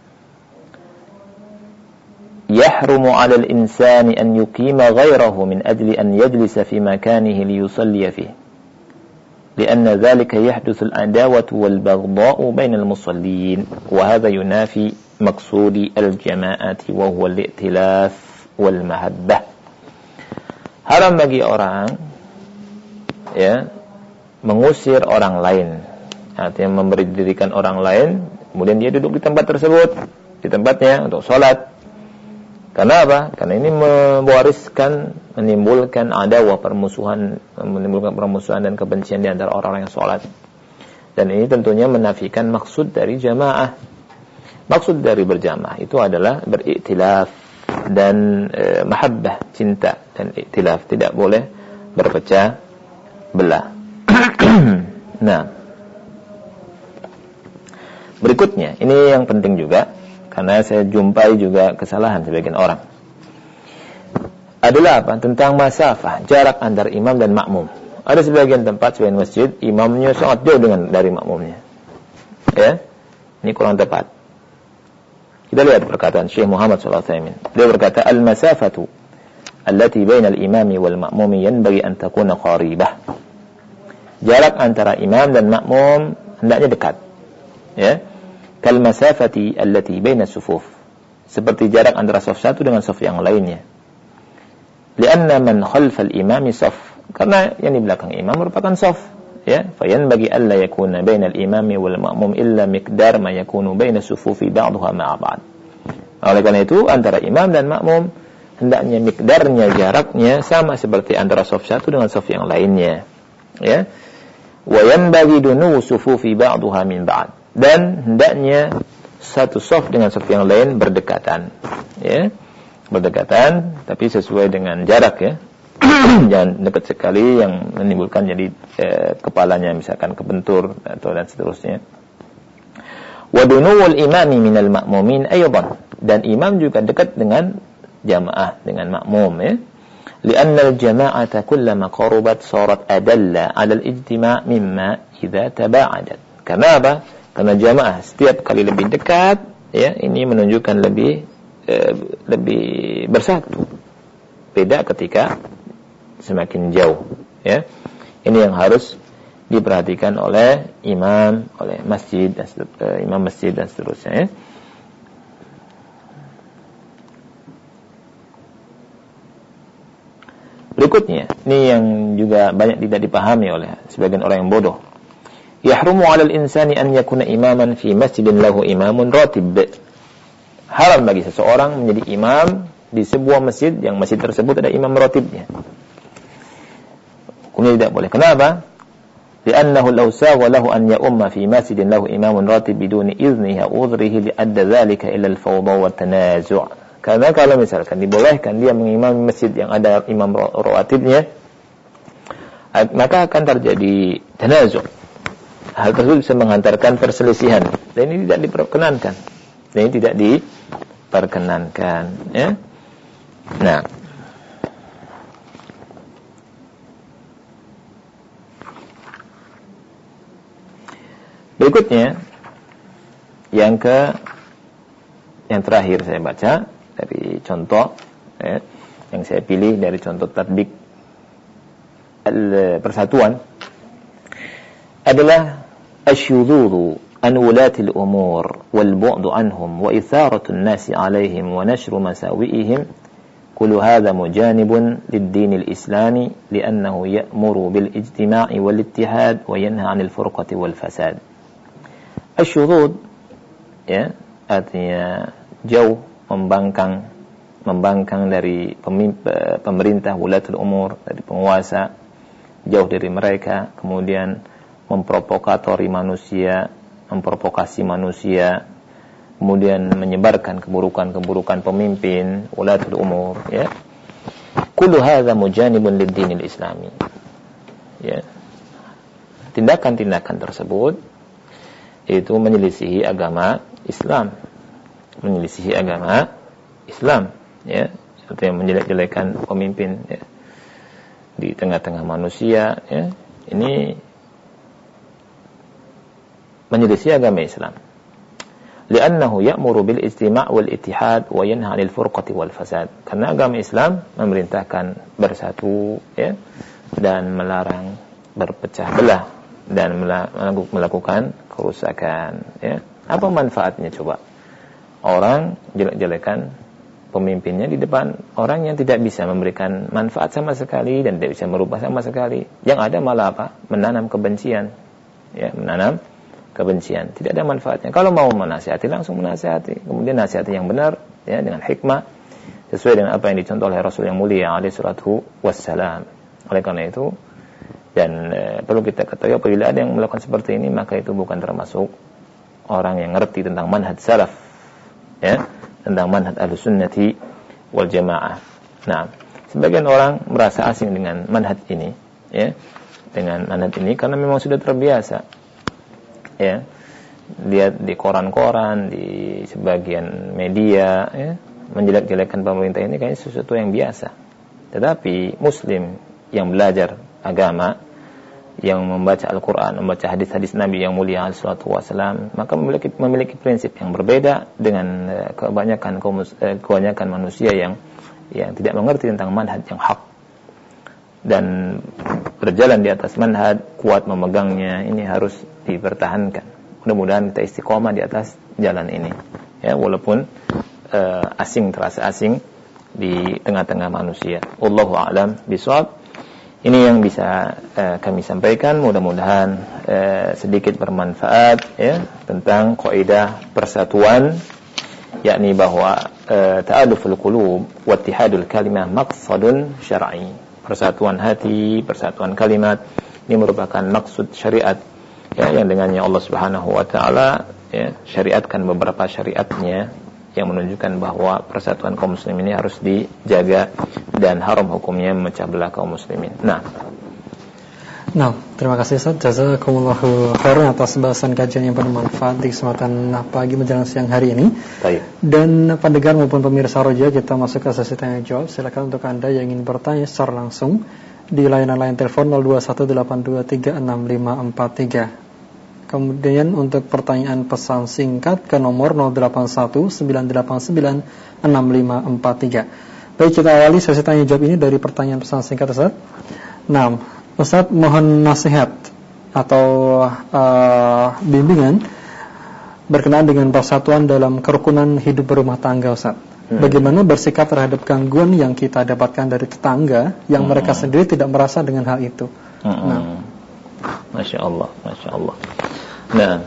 yahrumu 'alal insani an yuqima ghairahu min ajli an yajlisa fi makanihi liyusalli fihi. لأن ذلك يحدث العداوة والبغضاء بين المصلين وهذا ينافي مقصود الجماعة وهو الائتلاف والمحبة. Haram bagi orang ya mengusir orang lain, artinya memberdirikan orang lain, kemudian dia duduk di tempat tersebut, di tempatnya untuk sholat. Karena apa? Karena ini menimbulkan adawah, permusuhan, menimbulkan permusuhan dan kebencian di antara orang-orang yang sholat. Dan ini tentunya menafikan maksud dari jamaah. Maksud dari berjamaah itu adalah beriktilaf dan mahabbah, cinta dan iktilaf. Tidak boleh berpecah belah. Nah, berikutnya, ini yang penting juga, karena saya jumpai juga kesalahan sebagian orang, adalah apa? Tentang masafah, jarak antara imam dan makmum. Ada sebagian tempat, sebagian masjid, imamnya sangat jauh dari makmumnya. Ya, ini kurang tepat. Kita lihat perkataan Syekh Muhammad SAW. Dia berkata, al-masafatu allati baina al-imami wal ma'mumi yanbaghi an takuna qaribah. Jarak antara imam dan makmum hendaknya dekat. Ya. Kal masafati allati baina sufuf, seperti jarak antara saf satu dengan saf yang lainnya. Lianna man khalfal imami saf, karena yang di belakang imam merupakan saf ya. Fayanbaghi alla yakuna bainal imami wal ma'mum illa miqdar ma yakunu baina sufufi ba'daha ma'a ba'd. Oleh karena itu antara imam dan makmum hendaknya miqdarnya, jaraknya sama seperti antara saf satu dengan saf yang lainnya ya. Wa yanbaghi dunu sufufi ba'daha min ba'd, dan hendaknya satu saf dengan saf yang lain berdekatan ya, berdekatan tapi sesuai dengan jarak ya. Jangan dekat sekali yang menimbulkan jadi kepalanya misalkan kebentur atau dan seterusnya. Wa dunuwul imami minal ma'mumin aydan, dan imam juga dekat dengan jamaah, dengan makmum ya. Li'anna al-jama'ata kullama qarubat sarat adalla 'ala al-ijtima' mimma idza taba'adat. Karena apa? Karena jamaah setiap kali lebih dekat ya, ini menunjukkan lebih bersatu. Beda ketika semakin jauh ya. Ini yang harus diperhatikan oleh imam, oleh masjid dan imam masjid dan seterusnya ya. Berikutnya, ini yang juga banyak tidak dipahami oleh sebagian orang yang bodoh. Yahrumu 'alal insani an yakuna imaman fi masjidin lahu imamun ratib. Haram bagi seseorang menjadi imam di sebuah masjid yang masjid tersebut ada imam ratibnya. Ini tidak boleh. Kenapa? Li'annahu law sagha lahu an ya'umma fi masjidin lahu imamun ratib biduni idhnihi aw udhrihi li'adda dhalika ila al-fawda wa tanazu'. Karena kalau misalkan dibolehkan dia mengimami masjid yang ada imam ratibnya, maka akan terjadi tanazu'. Hal tersebut bisa menghantarkan perselisihan, dan ini tidak diperkenankan. Dan ini tidak diperkenankan ya. Nah, berikutnya Yang terakhir saya baca dari contoh yang saya pilih dari contoh tatbik persatuan adalah asyudzudu an wulatil umur wal bu'du anhum wa itharatun nasi alaihim wa nashru masawi'ihim kullu hadha mujanibun lid-din al-islami li'annahu ya'muru bil ijtima'i wal ittihad wa yanha 'anil furqati wal fasad. Asyudzud artinya jauh, membangkang dari pemerintah, wulatul umur, dari penguasa, jauh dari mereka, kemudian memprovokasi manusia, kemudian menyebarkan keburukan-keburukan pemimpin, wulatul umur, kullu hadza mujanibun lid-dinil islami. Tindakan-tindakan tersebut itu menyelisihi agama Islam. Artinya menjelek-jelekan pemimpin di tengah-tengah manusia, ini menyelisih agama Islam. Li'annahu ya'muru bil istima' wal ittihad wa yanha 'anil furqati wal fasad. Karena agama Islam memerintahkan bersatu, dan melarang berpecah belah dan melakukan kerusakan, Apa manfaatnya coba? Orang jelek-jelekan pemimpinnya di depan orang yang tidak bisa memberikan manfaat sama sekali dan tidak bisa merubah sama sekali. Yang ada malah apa? Menanam kebencian. Menanam kebencian. Tidak ada manfaatnya. Kalau mau menasihati, langsung menasihati. Kemudian nasihati yang benar, dengan hikmah, sesuai dengan apa yang dicontoh oleh Rasul yang mulia alaihi salatu wassalam. Oleh karena itu, dan perlu kita ketahui, apabila ada yang melakukan seperti ini, maka itu bukan termasuk orang yang ngerti tentang manhaj salaf, tentang manhaj ahlussunnati wal jamaah. Nah, sebagian orang merasa asing dengan manhaj ini, karena memang sudah terbiasa, lihat di koran-koran, di sebagian media, menjelek-jelekkan pemerintah ini kayaknya sesuatu yang biasa. Tetapi Muslim yang belajar agama, yang membaca Al-Quran, membaca hadis-hadis Nabi yang mulia alaihi salatu wasallam, maka memiliki prinsip yang berbeda dengan kebanyakan manusia yang tidak mengerti tentang manhaj yang hak dan berjalan di atas manhaj, kuat memegangnya. Ini harus dipertahankan. Mudah-mudahan kita istiqomah di atas jalan ini, walaupun terasa asing di tengah-tengah manusia. Wallahu a'lam bishawab. Ini yang bisa kami sampaikan, mudah-mudahan sedikit bermanfaat, tentang kaidah persatuan, yakni bahwa ta'aluful qulub wa ittihadul kalimah maqsadun syar'i. Persatuan hati, persatuan kalimat ini merupakan maksud syariat, yang dengannya Allah Subhanahu wa taala syariatkan beberapa syariatnya yang menunjukkan bahwa persatuan kaum muslimin ini harus dijaga dan haram hukumnya memecah belah kaum muslimin. Nah, terima kasih Ustaz. Jazakumullahu khairan atas bahasan kajian yang bermanfaat di kesempatan pagi menjelang siang hari ini. Baik. Dan pendengar maupun pemirsa Roja, kita masuk ke sesi tanya jawab. Silakan untuk Anda yang ingin bertanya secara langsung di layanan telepon 0218236543. Kemudian untuk pertanyaan pesan singkat ke nomor 0819896543. Baik, kita awali sesi tanya jawab ini dari pertanyaan pesan singkat, Ustaz. Nah, Ustaz, mohon nasihat atau bimbingan berkenaan dengan persatuan dalam kerukunan hidup berumah tangga, Ustaz. Bagaimana bersikap terhadap gangguan yang kita dapatkan dari tetangga yang mereka sendiri tidak merasa dengan hal itu. Masya Allah. Nah,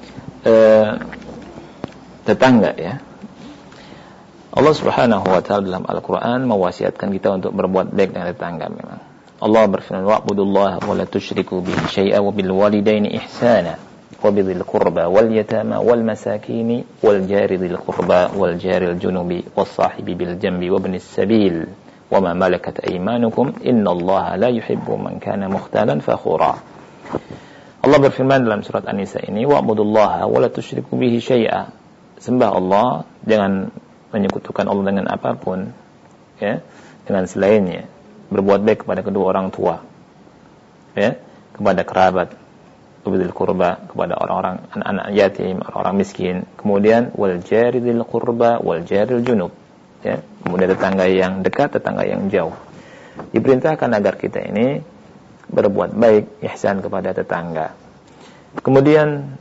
tetangga, Allah Subhanahu wa ta'ala dalam Al-Quran mewasiatkan kita untuk berbuat baik dengan tetangga. Memang Allah berfirman, wa'budullaha wa la tusyriku bihi syai'an wa bil walidaini ihsana wa bidhil qurba wal yatama wal masakini wal jari dhil qurba wal jaril junubi was sahibi bil jambi wa ibnis sabil wa ma malakat aymanukum innallaha la yuhibbu man kana mukhtalan fakhura. Allah berfirman dalam surat An-Nisa ini, wa'budullaha wa la tusyriku bihi syai'a. Sembah Allah, jangan menyekutukan Allah dengan apapun, dengan selainnya. Berbuat baik kepada kedua orang tua, kepada kerabat, dzil qurba, kepada orang-orang anak-anak yatim, orang-orang miskin. Kemudian wal jari dzil qurba wal jaril junub, ya. Kemudian tetangga yang dekat, tetangga yang jauh. Diperintahkan agar kita ini berbuat baik, ihsan kepada tetangga. Kemudian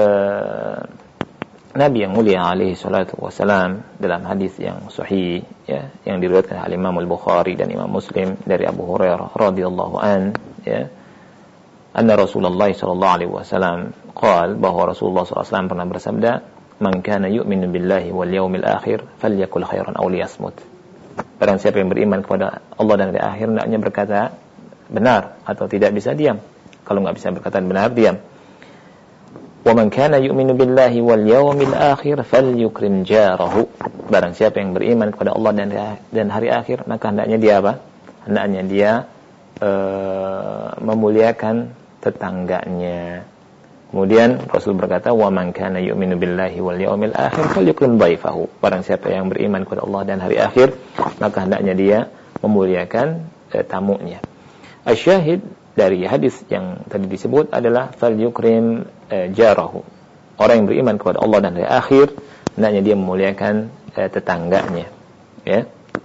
Nabi yang mulia alaihi salatu wasalam dalam hadis yang sahih, ya, yang diriwayatkan oleh Imam Al-Bukhari dan Imam Muslim dari Abu Hurairah radhiyallahu an, ya, anna Rasulullah sallallahu alaihi wasallam qala, bahwa Rasulullah sallallahu alaihi wasallam pernah bersabda, man kana yu'minu billahi wal yawmil akhir falyakul khairan aw liyasmut. Barang siapa yang beriman kepada Allah dan hari akhir, hendaknya berkata benar atau tidak bisa diam. Kalau enggak bisa berkata benar, diam. Wa man kana yu'minu billahi wal yawmil akhir falyukrim jarahu. Barang siapa yang beriman kepada Allah dan hari akhir, maka hendaknya dia apa? Hendaknya dia memuliakan tetangganya. Kemudian Rasul berkata, wa man kana yu'minu billahi wal yawmil akhir falyukrim dhaifahu. Barang siapa yang beriman kepada Allah dan hari akhir, maka hendaknya dia memuliakan tamunya. Asyahid dari hadis yang tadi disebut adalah falyukrim jarahu. Orang yang beriman kepada Allah dan hari akhir, hendaknya dia memuliakan tetangganya, ya.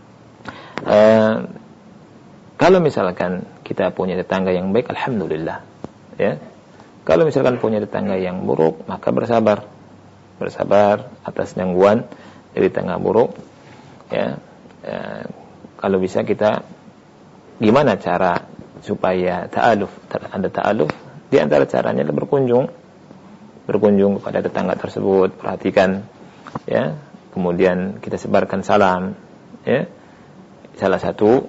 Kalau misalkan kita punya tetangga yang baik, alhamdulillah, ya. Kalau misalkan punya tetangga yang buruk, maka bersabar atas gangguan dari tetangga buruk, ya. Kalau bisa kita, gimana cara supaya ada ta'aluf? Di antara caranya adalah berkunjung kepada tetangga tersebut, perhatikan, ya. Kemudian kita sebarkan salam, ya. Salah satu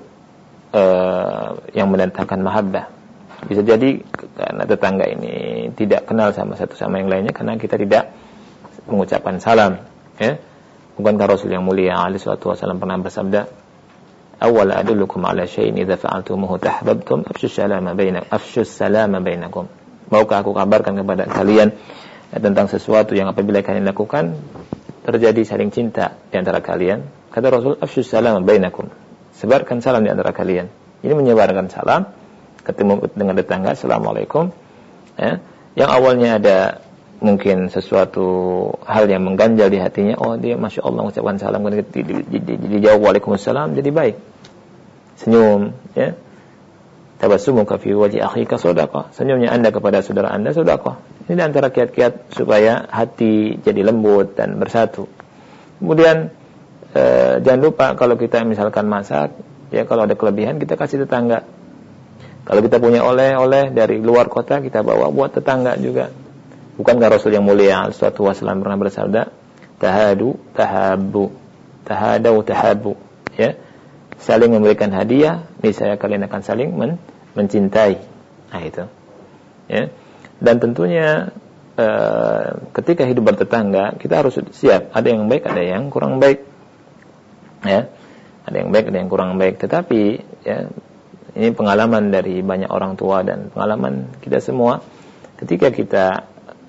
yang mendatangkan mahabbah. Bisa jadi karena tetangga ini tidak kenal sama satu sama yang lainnya karena kita tidak mengucapkan salam, ya. Bukankah Rasul yang mulia alaihi salatu wasallam pernah bersabda, awwal adullukum ala syai'in idza fa'altumuhu tahabbtum afshus salama bainakum. Maukah aku kabarkan kepada kalian tentang sesuatu yang apabila kalian lakukan terjadi saling cinta di antara kalian? Kata Rasul, afshus salama bainakum. Sebarkan salam di antara kalian. Ini menyebarkan salam, ketemu dengan tetangga, assalamualaikum, ya. Yang awalnya ada mungkin sesuatu hal yang mengganjal di hatinya, oh dia masya Allah mengucapkan salam, dijawab waalaikumsalam, jadi baik, senyum, ya. Tabassumuka fi wajhi akhika shadaqah, senyumnya anda kepada saudara anda sedekah. Ini di antara kiat-kiat supaya hati jadi lembut dan bersatu. Kemudian jangan lupa kalau kita misalkan masak, ya, kalau ada kelebihan kita kasih tetangga. Kalau kita punya oleh-oleh dari luar kota, kita bawa buat tetangga juga. Bukankah Rasul yang mulia sallallahu alaihi wasallam pernah bersabda, tahadu tahabbu, tahadau tahabbu, ya. Saling memberikan hadiah, niscaya kalian akan saling mencintai. Nah, itu, ya. Dan tentunya ketika hidup bertetangga, kita harus siap, ada yang baik, ada yang kurang baik, ya. Ada yang baik, ada yang kurang baik. Tetapi, ya, ini pengalaman dari banyak orang tua dan pengalaman kita semua. Ketika kita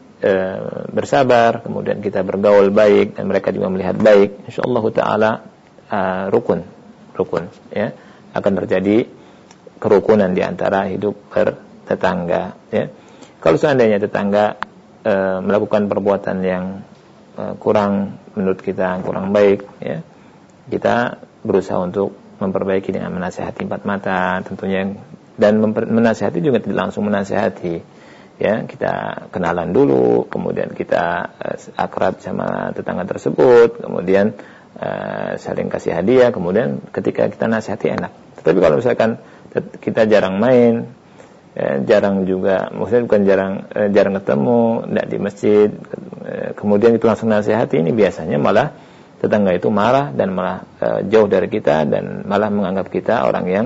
bersabar, kemudian kita bergaul baik dan mereka juga melihat baik, insyaallah taala rukun, ya, akan terjadi kerukunan di antara hidup bertetangga, ya. Kalau seandainya tetangga melakukan perbuatan yang kurang, menurut kita kurang baik, ya, kita berusaha untuk memperbaiki dengan menasihati empat mata tentunya, dan menasihati juga tidak langsung menasihati, ya. Kita kenalan dulu, kemudian kita akrab sama tetangga tersebut, kemudian saling kasih hadiah, kemudian ketika kita nasihati enak. Tetapi kalau misalkan kita jarang main, ya, jarang juga, maksudnya bukan jarang ketemu, tidak di masjid, kemudian itu langsung nasihati, ini biasanya malah tetangga itu marah dan malah jauh dari kita dan malah menganggap kita orang yang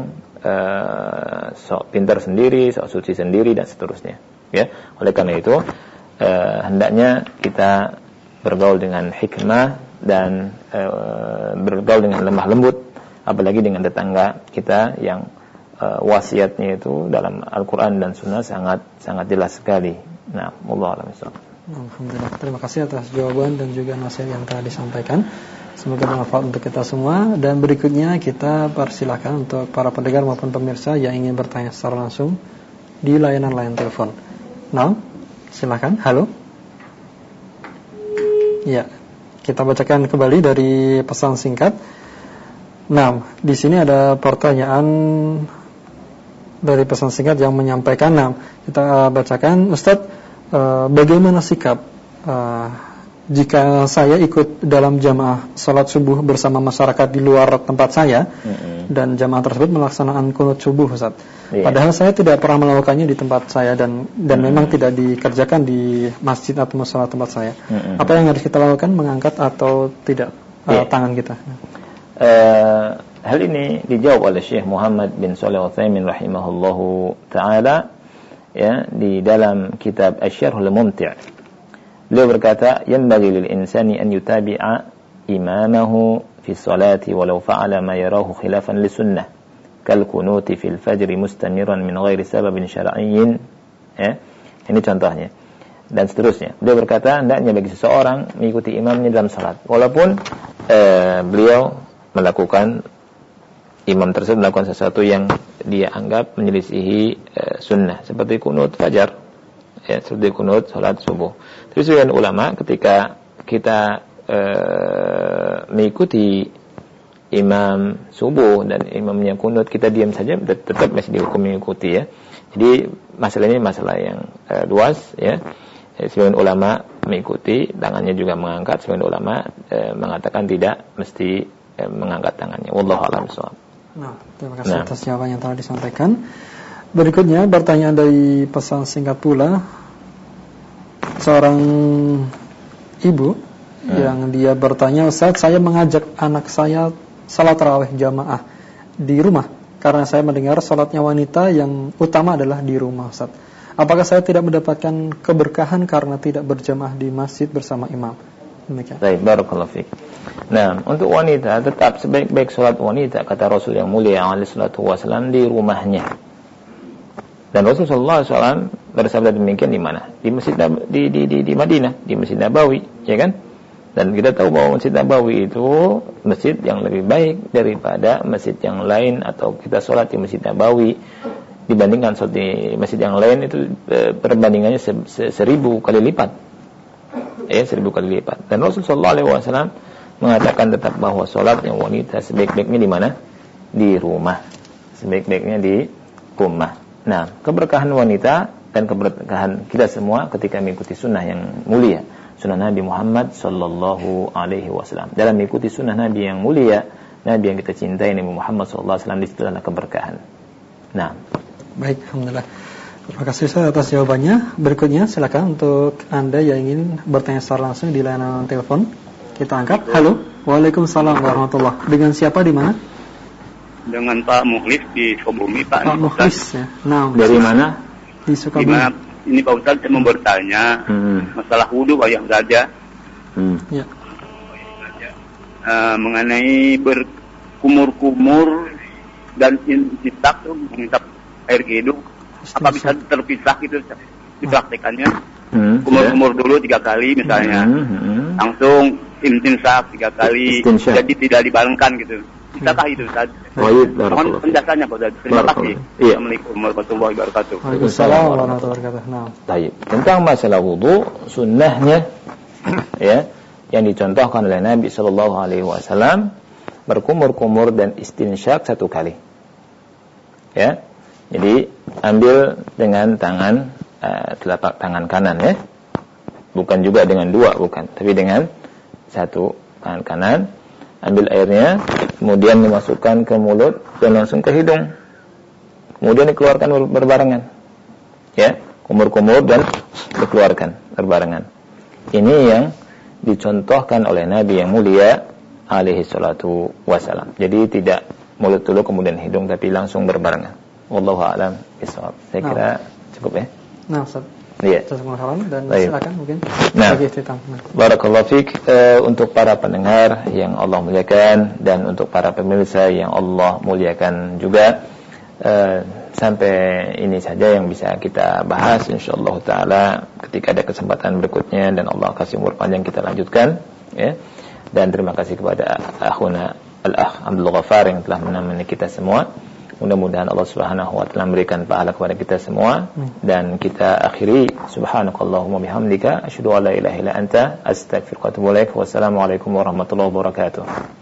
sok pintar sendiri, sok suci sendiri dan seterusnya, ya. Oleh karena itu hendaknya kita bergaul dengan hikmah dan bergaul dengan lemah lembut, apalagi dengan tetangga kita yang wasiatnya itu dalam Al-Quran dan Sunnah sangat jelas sekali. Nah, wallahu a'lam bishawab. Alhamdulillah, terima kasih atas jawaban dan juga nasihat yang telah disampaikan. Semoga bermanfaat untuk kita semua. Dan berikutnya kita persilahkan untuk para pendengar maupun pemirsa yang ingin bertanya secara langsung di layanan telepon. Nah, Silakan. Halo. Ya, kita bacakan kembali dari pesan singkat. Nah, di sini ada pertanyaan dari pesan singkat yang menyampaikan. Nah, kita bacakan, Ustaz, bagaimana sikap jika saya ikut dalam jamaah salat subuh bersama masyarakat di luar tempat saya, dan jamaah tersebut melaksanakan kunut subuh, Ustaz. Padahal saya tidak pernah melakukannya di tempat saya dan memang tidak dikerjakan di masjid atau musola tempat saya. Apa yang harus kita lakukan, mengangkat atau tidak tangan kita? Hal ini dijawab oleh Syekh Muhammad bin Shalih Al-Utsaimin rahimahullahu taala, ya, di dalam kitab Asy-Syarhul Mumti'. Beliau berkata, "Yanbaghi lil insani an yutabi'a imamahu fi sholati walau fa'ala ma yarahu khilafan li sunnah kal kunuti fil fajr mustamiran min ghairi sababin syar'iyyin." Ya, ini contohnya. Dan seterusnya. Beliau berkata, hendaknya bagi seseorang mengikuti imamnya dalam salat walaupun beliau melakukan, imam tersebut melakukan sesuatu yang dia anggap menyelisihi sunnah, seperti kunut fajar, ya, seperti kunut salat subuh. Terus sebagian ulama, ketika kita mengikuti imam subuh dan imamnya kunut, kita diam saja, tetap masih dihukum mengikuti, ya. Jadi masalah ini masalah yang luas, ya. Sebagian ulama mengikuti, tangannya juga mengangkat. Sebagian ulama mengatakan tidak mesti mengangkat tangannya. Wallahu a'lam bishawab. Nah, terima kasih atas jawaban yang telah disampaikan. Berikutnya pertanyaan dari pesan singkat pula, seorang ibu yang dia bertanya, Ustaz, saya mengajak anak saya salat tarawih jamaah di rumah karena saya mendengar salatnya wanita yang utama adalah di rumah, Ustaz. Apakah saya tidak mendapatkan keberkahan karena tidak berjamaah di masjid bersama imam? Demikian. Baik, barakallahu fiik. Nah, untuk wanita tetap sebaik-baik salat wanita, kata Rasul yang mulia alaihi salatu wasallam, di rumahnya. Dan Rasulullah SAW bersabda demikian di mana? Di masjid di Madinah, di Masjid Nabawi, ya kan? Dan kita tahu bahwa Masjid Nabawi itu masjid yang lebih baik daripada masjid yang lain, atau kita sholat di Masjid Nabawi dibandingkan sholat di masjid yang lain itu perbandingannya 1000 kali lipat. Ya, 1000 kali lipat. Dan Rasulullah SAW mengatakan tetap bahwa sholat yang wanita sebaik-baiknya di mana? Di rumah. Sebaik-baiknya di rumah. Nah, keberkahan wanita dan keberkahan kita semua ketika mengikuti sunnah yang mulia, sunnah Nabi Muhammad sallallahu alaihi wasallam. Dalam mengikuti sunnah Nabi yang mulia, Nabi yang kita cintai, Nabi Muhammad sallallahu alaihi wasallam, di situ adalah keberkahan. Nah, baik, alhamdulillah. Terima kasih Ustaz atas jawabannya. Berikutnya silakan untuk Anda yang ingin bertanya secara langsung di layanan telepon. Kita angkat. Halo. Waalaikumsalam warahmatullahi. Dengan siapa, di mana? Dengan Pak Mukhlis di Sukabumi, Pak. Pak Mukhlis, ya. Nah, dari mana? Di Sukabumi. Ini Pak Ustaz, saya mau bertanya masalah wudu ayah saja. Ya. Mengenai berkumur-kumur dan intisab tuh, mengisap air ke hidung, apa bisa terpisah gitu dipraktekannya? Kumur-kumur dulu 3 kali misalnya, langsung intisab 3 kali, jadi tidak dibarengkan gitu. Bisakah itu Ustaz? Mohon penjelasannya Pak Ustaz. Terima kasih. Assalamualaikum warahmatullahi wabarakatuh. Waalaikumsalam warahmatullahi wabarakatuh. Nah, baik. Tentang masalah wudu, sunnahnya ya, yang dicontohkan oleh Nabi sallallahu alaihi wasallam, berkumur-kumur dan istinsyak 1 kali. Ya. Jadi ambil dengan tangan telapak tangan kanan, ya. Bukan juga dengan 2, bukan, tapi dengan 1 tangan kanan. Ambil airnya, kemudian dimasukkan ke mulut dan langsung ke hidung. Kemudian dikeluarkan berbarengan. Ya, kumur-kumur dan dikeluarkan berbarengan. Ini yang dicontohkan oleh Nabi yang mulia alaihi salatu wasalam. Jadi tidak mulut dulu kemudian hidung, tapi langsung berbarengan. Wallahu a'lam bishawab. Saya kira cukup, ya. Nah, Ustaz. Iya. Dan silakan mungkin. Nah, barakallahu fiik. Untuk para pendengar yang Allah muliakan dan untuk para pemirsa yang Allah muliakan juga, sampai ini saja yang bisa kita bahas, insyaallah taala. Ketika ada kesempatan berikutnya dan Allah kasih umur panjang, kita lanjutkan, ya. Dan terima kasih kepada akhuna Al-Akh Abdul Ghaffar yang telah menemani kita semua. Mudah-mudahan Allah Subhanahu wa taala memberikan pahala kepada kita semua. Dan kita akhiri subhanakallahumma bihamdika asyhadu an la ilaha illa anta astaghfiruka wa atubu ilaik. Wassalamualaikum warahmatullahi wabarakatuh.